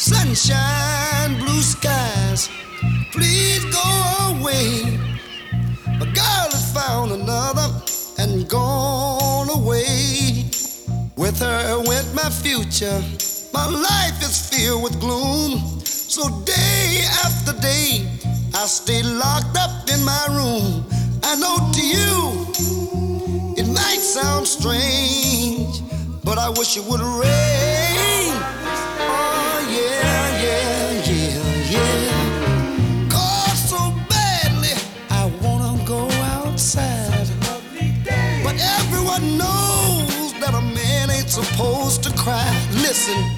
Sunshine, blue skies, please go away. A girl has found another and gone away. With her went my future. My life is filled with gloom. So day after day, I stay locked up in my room. I know to you, it might sound strange, but I wish it would rain. Oh yeah, yeah, yeah, yeah. Cause so badly I wanna go outside, but everyone knows that a man ain't supposed to cry. Listen.